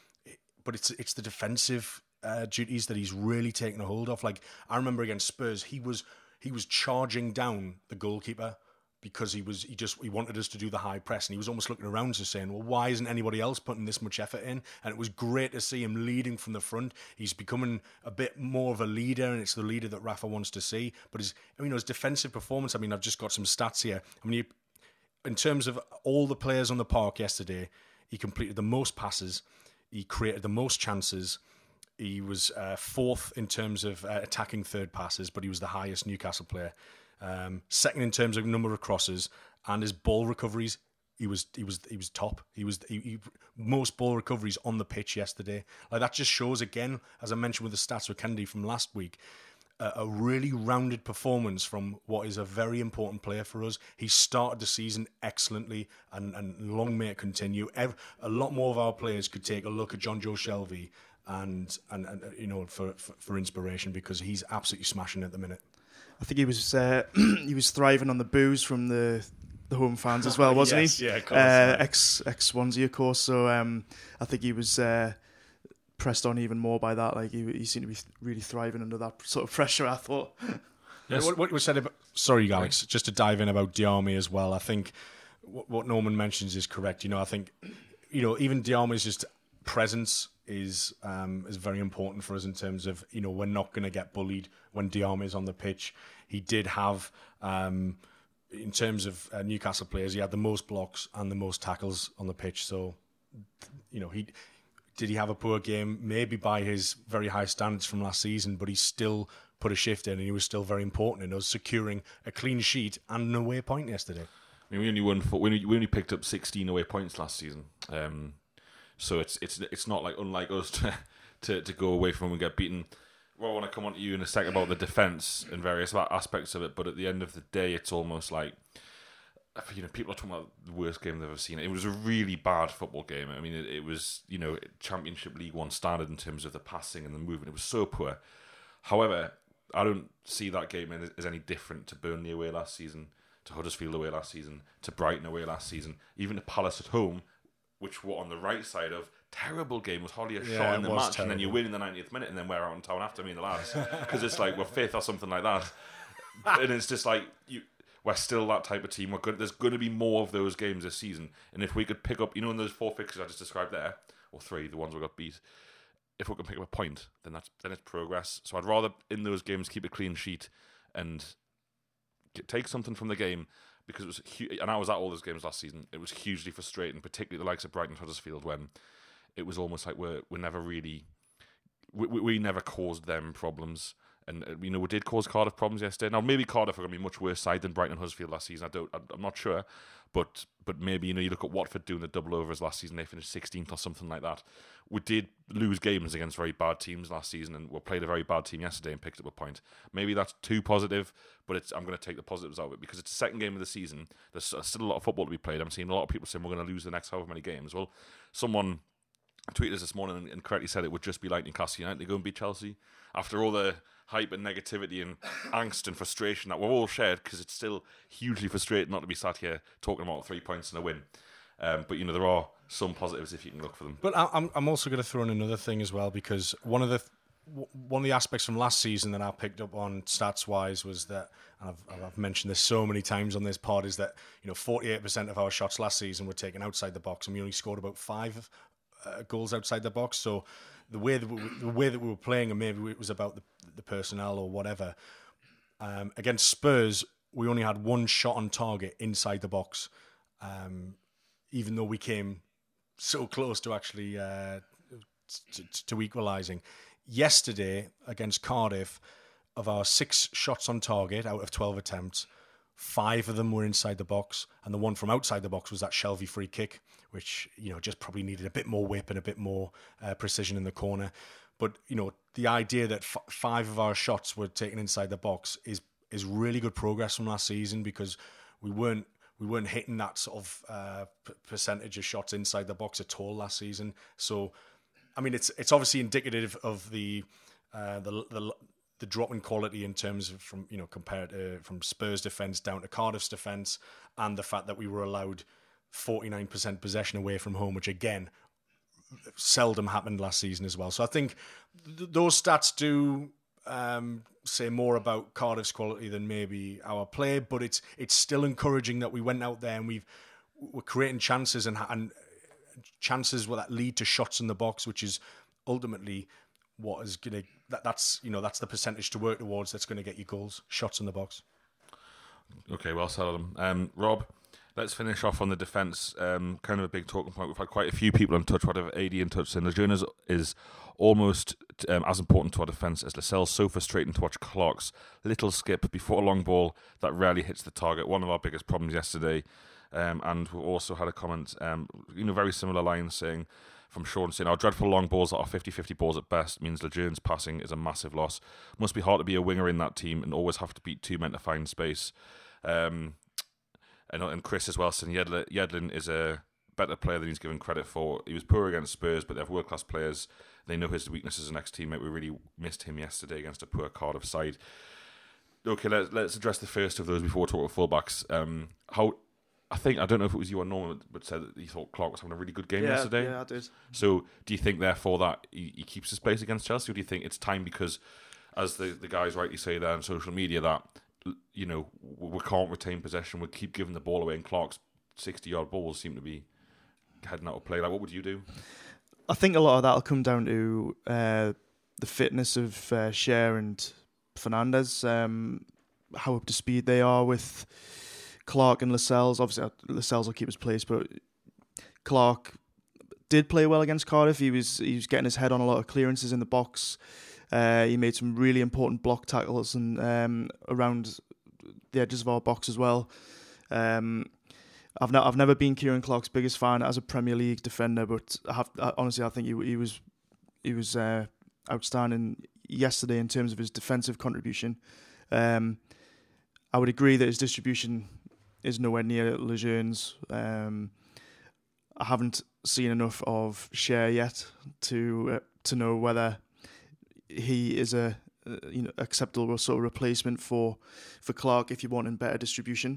But it's it's the defensive Uh, duties that he's really taken a hold of. Like, I remember against Spurs, he was he was charging down the goalkeeper because he was he just he wanted us to do the high press, and he was almost looking around us saying, well, why isn't anybody else putting this much effort in? And it was great to see him leading from the front. He's becoming a bit more of a leader, and it's the leader that Rafa wants to see. But his I mean, his defensive performance, I mean, I've just got some stats here. I mean, he, in terms of all the players on the park yesterday, he completed the most passes, he created the most chances. He was uh, fourth in terms of uh, attacking third passes, but he was the highest Newcastle player. Um, second in terms of number of crosses, and his ball recoveries, he was he was he was top. He was he, he, most ball recoveries on the pitch yesterday. Like, that just shows again, as I mentioned with the stats with Kennedy from last week, uh, a really rounded performance from what is a very important player for us. He started the season excellently, and and long may it continue. Every, a lot more of our players could take a look at Jonjo Shelvey and and, and you know for, for for inspiration, because he's absolutely smashing at the minute. I think he was uh, he was thriving on the boos from the the home fans as well, wasn't yes, he? Yeah, of course. Uh, ex ex Swansea, of course. So um, I think he was uh, pressed on even more by that. Like, he he seemed to be really thriving under that sort of pressure, I thought. Yes. What, what was said about, sorry, Alex, just to dive in about Diarmi as well. I think what, what Norman mentions is correct. You know, I think you know even Diarmi's just presence is um, is very important for us in terms of, you know, we're not going to get bullied when Diarmi is on the pitch. He did have, um, in terms of uh, Newcastle players, he had the most blocks and the most tackles on the pitch. So, you know, he did he have a poor game? Maybe by his very high standards from last season, but he still put a shift in, and he was still very important in us securing a clean sheet and an away point yesterday. I mean, we only won for, we only, we only picked up sixteen away points last season. Um, So it's it's it's not like unlike us to to, to go away from and get beaten. Well, I want to come on to you in a second about the defence and various aspects of it, but at the end of the day, it's almost like, you know, people are talking about the worst game they've ever seen. It was a really bad football game. I mean, it, it was, you know, Championship League One standard in terms of the passing and the movement. It was so poor. However, I don't see that game as any different to Burnley away last season, to Huddersfield away last season, to Brighton away last season, even to Palace at home, which were on the right side of. Terrible game, was hardly a yeah, shot in the match, terrible. and then you win in the ninetieth minute, and then we're out in town after me and the lads, because it's like we're fifth or something like that, and it's just like you, we're still that type of team. We're good. There's going to be more of those games this season, and if we could pick up, you know, in those four fixtures I just described there, or three, the ones we got beat, if we can pick up a point, then that's then it's progress. So I'd rather in those games keep a clean sheet and get, take something from the game. because it was, hu- and I was at all those games last season. It was hugely frustrating, particularly the likes of Brighton, Huddersfield, when it was almost like we're we're never really, we we, we never caused them problems. And, uh, you know, we did cause Cardiff problems yesterday. Now, maybe Cardiff are going to be a much worse side than Brighton and Huddersfield last season. I don't, I'm not sure. But but maybe, you know, you look at Watford doing the double overs last season. They finished sixteenth or something like that. We did lose games against very bad teams last season, and we played a very bad team yesterday and picked up a point. Maybe that's too positive, but it's, I'm going to take the positives out of it because it's the second game of the season. There's still a lot of football to be played. I'm seeing a lot of people saying we're going to lose the next however many games. Well, someone tweeted us this morning and correctly said it would just be like Newcastle United to go and beat Chelsea after all the hype and negativity and angst and frustration that we've all shared, because it's still hugely frustrating not to be sat here talking about three points and a win. Um, but, you know, there are some positives if you can look for them. But I'm I'm also going to throw in another thing as well, because one of the one of the aspects from last season that I picked up on stats wise was that, and I've, I've mentioned this so many times on this pod, is that, you know, forty-eight percent of our shots last season were taken outside the box, and we only scored about five uh, goals outside the box. So the way that we, the way that we were playing, and maybe it was about the, the personnel or whatever. Um, against Spurs, we only had one shot on target inside the box, um, even though we came so close to actually uh, to, to equalising. Yesterday against Cardiff, of our six shots on target out of twelve attempts, five of them were inside the box, and the one from outside the box was that Shelvey free kick, which, you know, just probably needed a bit more whip and a bit more uh, precision in the corner. But, you know, the idea that f- five of our shots were taken inside the box is is really good progress from last season, because we weren't we weren't hitting that sort of uh, p- percentage of shots inside the box at all last season. So, I mean, it's it's obviously indicative of the uh, the the the drop in quality in terms of, from, you know, compared to, from Spurs defence down to Cardiff's defence, and the fact that we were allowed forty-nine percent possession away from home, which again seldom happened last season as well. So I think th- those stats do um, say more about Cardiff's quality than maybe our play, but it's it's still encouraging that we went out there and we've we're creating chances and, and chances that lead to shots in the box, which is ultimately what is going to that, that's you know that's the percentage to work towards. That's going to get you goals, shots in the box. Okay, well said, Adam. Um, Rob, let's finish off on the defence. Um, kind of a big talking point. We've had quite a few people in touch. Whatever A D in touch, and Lejeune is, is almost um, as important to our defence as Lascelles. So frustrating to watch Clark's little skip before a long ball that rarely hits the target. One of our biggest problems yesterday. Um, and we also had a comment, um, you know, very similar lines saying, from Sean saying, our dreadful long balls that are fifty-fifty balls at best means Lejeune's passing is a massive loss. Must be hard to be a winger in that team and always have to beat two men to find space. Um, and, and Chris as well saying Yedlin, Yedlin is a better player than he's given credit for. He was poor against Spurs, but they have world-class players. They know his weaknesses as an ex-teammate. We really missed him yesterday against a poor Cardiff side. Okay, let's, let's address the first of those before we talk about fullbacks. Um, how... I think, I don't know if it was you or Norman, but said that he thought Clark was having a really good game yeah, yesterday. Yeah, I did. So do you think, therefore, that he, he keeps his place against Chelsea, or do you think it's time because, as the, the guys rightly say there on social media, that, you know, we can't retain possession, we keep giving the ball away, and Clark's sixty-yard balls seem to be heading out of play? Like, what would you do? I think a lot of that will come down to uh, the fitness of uh, Schär and Fernandez, um, how up to speed they are with Clark and Lascelles. Obviously, Lascelles will keep his place, but Clark did play well against Cardiff. He was he was getting his head on a lot of clearances in the box. Uh, he made some really important block tackles and um, around the edges of our box as well. Um, I've not, I've never been Kieran Clark's biggest fan as a Premier League defender, but I have, I, honestly, I think he he was he was uh, outstanding yesterday in terms of his defensive contribution. Um, I would agree that his distribution is nowhere near Lejeune's. Um, I haven't seen enough of Schär yet to uh, to know whether he is a uh, you know acceptable sort of replacement for for Clark if you want in better distribution.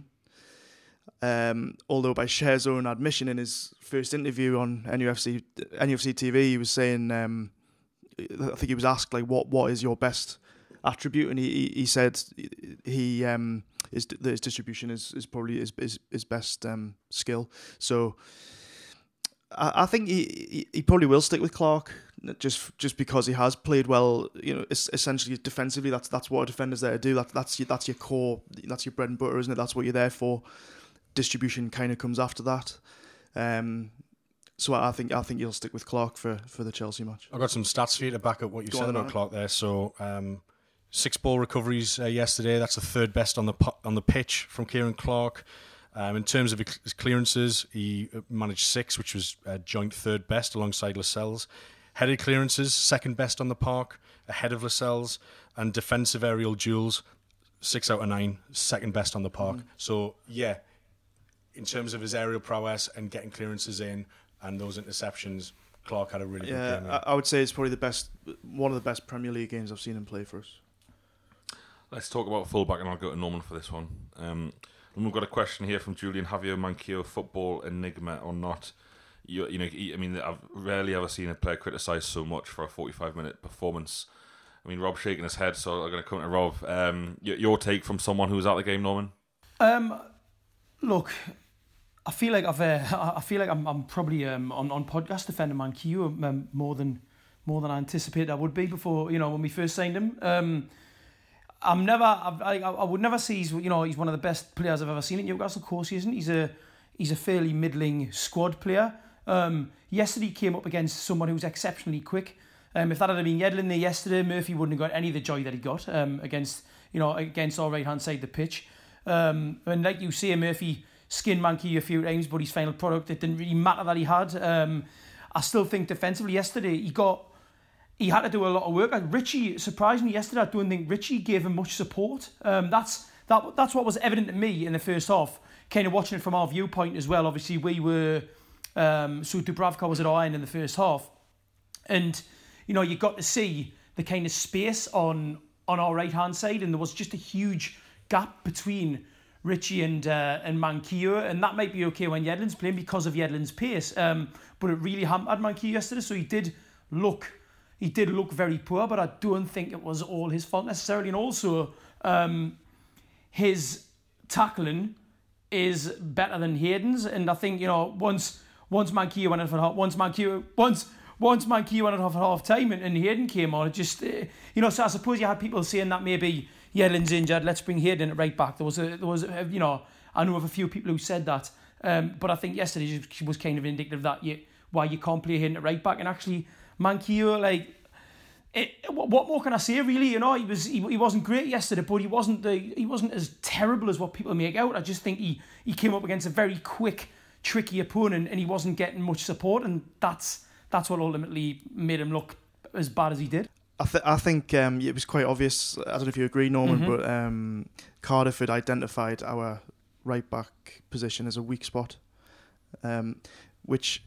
Um, although by Schär's own admission in his first interview on N U F C N U F C T V, he was saying, um, I think he was asked like, "What what is your best attribute?" And he he said he um his his distribution is is probably his his, his best um skill. So I, I think he he probably will stick with Clark just just because he has played well. You know, essentially defensively, that's that's what a defender's there to do. That that's your, that's your core. That's your bread and butter, isn't it? That's what you're there for. distribution kind of comes after that. Um, so I think I think you'll stick with Clark for, for the Chelsea match. I've got some stats for you to back up what you Go said on, about Aaron. Clark there. So um, six ball recoveries uh, yesterday. That's the third best on the pu- on the pitch from Kieran Clark. Um, in terms of his clearances, he managed six, which was uh, joint third best alongside Lascelles. Headed clearances, second best on the park, ahead of Lascelles. And defensive aerial duels, six out of nine, second best on the park. Mm. So, yeah, in terms of his aerial prowess and getting clearances in and those interceptions, Clark had a really yeah, good game. I, I would say it's probably the best, one of the best Premier League games I've seen him play for us. Let's talk about fullback, and I'll go to Norman for this one. Um, and we've got a question here from Julian. Have you a Manquillo football enigma or not? You, you know, I mean, I've rarely ever seen a player criticised so much for a forty-five minute performance. I mean, Rob's shaking his head, so I'm going to come to Rob. Um, your, your take from someone who's out of the game, Norman? Um, look, I feel like I've, uh, I feel like I'm, I'm probably um, on on podcast defending Manquillo um, more than more than I anticipated I would be before. You know, when we first signed him. Um, I'm never. I, I would never say he's. You know, he's one of the best players I've ever seen at Newcastle. Of course, he isn't. He's a he's a fairly middling squad player. Um, yesterday he came up against someone who's exceptionally quick. Um, if that had been Yedlin there yesterday, Murphy wouldn't have got any of the joy that he got um, against you know against our right hand side of the pitch. Um, and like you say, Murphy skinned Manquillo a few times, but his final product, it didn't really matter that he had. Um, I still think defensively yesterday he got. He had to do a lot of work. And Richie, surprisingly, yesterday, I don't think Richie gave him much support. Um, that's that. That's what was evident to me in the first half. Kind of watching it from our viewpoint as well. Obviously, we were um, so Dubravka was at our end in the first half, and you know you got to see the kind of space on on our right hand side, and there was just a huge gap between Richie and uh, and Manquillo, and that might be okay when Yedlin's playing because of Yedlin's pace. Um, but it really hampered Manquillo yesterday, so he did look. He did look very poor, but I don't think it was all his fault necessarily. And also, um, his tackling is better than Hayden's. And I think, you know, once once Manquillo went in for half, once Manquillo once once Manquillo went in for half time, and, and Hayden came on, it just uh, you know. So I suppose you had people saying that maybe Yedlin's injured, let's bring Hayden right back. There was a, there was a, you know, I know of a few people who said that, um, but I think yesterday was kind of indicative that you why you can't play Hayden at right back. And actually, Manquillo, like, it, what more can I say? Really, you know, he was he, he wasn't great yesterday, but he wasn't the he wasn't as terrible as what people make out. I just think he he came up against a very quick, tricky opponent, and he wasn't getting much support, and that's that's what ultimately made him look as bad as he did. I, th- I think um, it was quite obvious. I don't know if you agree, Norman, Mm-hmm. but um, Cardiff had identified our right back position as a weak spot, um, which.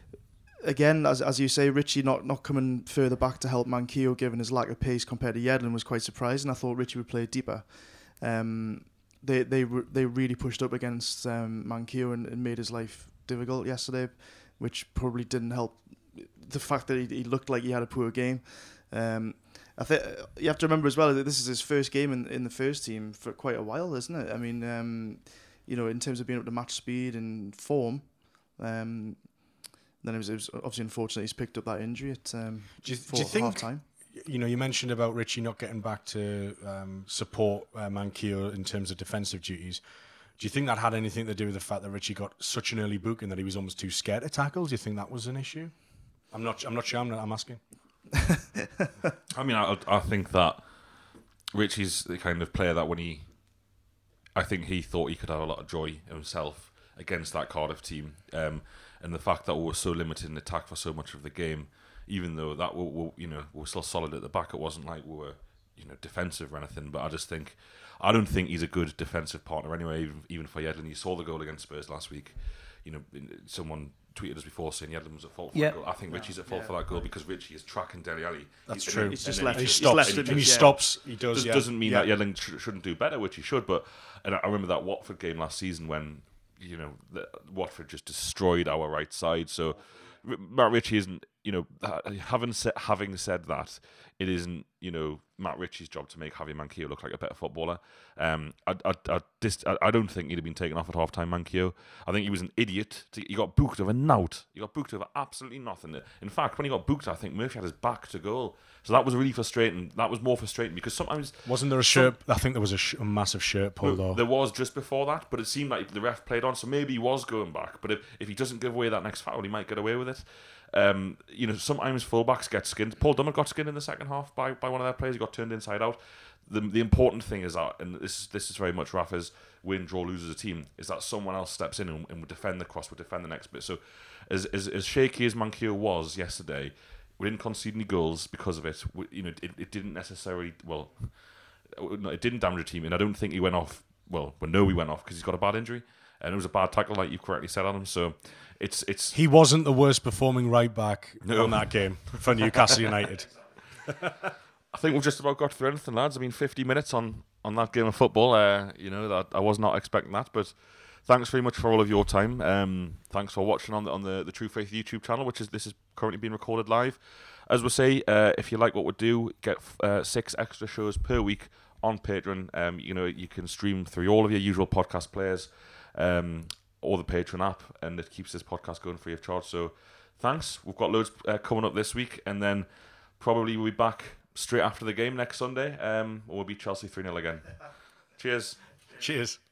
Again, as as you say, Richie not, not coming further back to help Manquillo, given his lack of pace compared to Yedlin, was quite surprising. I thought Richie would play deeper. Um, they they they really pushed up against um, Manquillo and, and made his life difficult yesterday, which probably didn't help. The fact that he, he looked like he had a poor game. Um, I think you have to remember as well that this is his first game in in the first team for quite a while, isn't it? I mean, um, you know, in terms of being able to match speed and form. Um, Then it was, it was obviously unfortunate he's picked up that injury at um, do you, for do you think, half time. You know, you mentioned about Richie not getting back to um, support uh, Manquillo in terms of defensive duties. Do you think that had anything to do with the fact that Richie got such an early book and that he was almost too scared to tackle? Do you think that was an issue? I'm not. I'm not sure. I'm, not, I'm asking. I mean, I, I think that Richie's the kind of player that when he, I think he thought he could have a lot of joy himself against that Cardiff team. Um, And the fact that we were so limited in attack for so much of the game, even though that we, we, you know, we were still solid at the back, it wasn't like we were, you know, defensive or anything. But I just think, I don't think he's a good defensive partner anyway. Even, even for Yedlin, you saw the goal against Spurs last week. You know, someone tweeted us before saying Yedlin was at fault for Yeah. that goal. I think Richie's at fault Yeah. for that goal because Richie is tracking Dele Alli. That's He's- true. and He's just then left And he He's stops. left And him, he yeah. stops. He does. Does, yeah. doesn't mean yeah. that Yedlin sh- shouldn't do better, which he should. But and I remember that Watford game last season when you know the, Watford just destroyed our right side. So Matt Ritchie isn't, you know, having said having said that, it isn't, you know, Matt Ritchie's job to make Javi Manquillo look like a better footballer. Um, I I I, dis, I, I don't think he'd have been taken off at half time, Manquillo. I think he was an idiot. To, he got booked over nout. He got booked over absolutely nothing. In fact, when he got booked, I think Murphy had his back to goal. So that was really frustrating. That was more frustrating because sometimes wasn't there a shirt? Some, I think there was a, sh- a massive shirt pull though. There was just before that, but it seemed like the ref played on, so maybe he was going back. But if, if he doesn't give away that next foul, he might get away with it. Um, you know, sometimes fullbacks get skinned. Paul Dummett got skinned in the second half by, by one of their players. He got turned inside out. The the important thing is that, and this this is very much Rafa's win, draw, lose as a team, is that someone else steps in and, and would defend the cross, would defend the next bit. So, as as, as shaky as Manquillo was yesterday, we didn't concede any goals because of it. We, you know, it, it didn't necessarily well, it didn't damage the team, and I don't think he went off. Well, we know he went off because he's got a bad injury, and it was a bad tackle, like you correctly said on him. So. It's it's. He wasn't the worst performing right back no. on that game for Newcastle United. I think we've just about got through anything, lads. I mean, fifty minutes on, on that game of football. Uh, you know, that I was not expecting that, but thanks very much for all of your time. Um, thanks for watching on the on the, the True Faith YouTube channel, which is this is currently being recorded live. As we say, uh, if you like what we do, get uh, six extra shows per week on Patreon. Um, you know, you can stream through all of your usual podcast players. Um, or the Patreon app, and it keeps this podcast going free of charge. So thanks. We've got loads uh, coming up this week, and then probably we'll be back straight after the game next Sunday, um, or we'll beat Chelsea three nil again. Cheers. Cheers.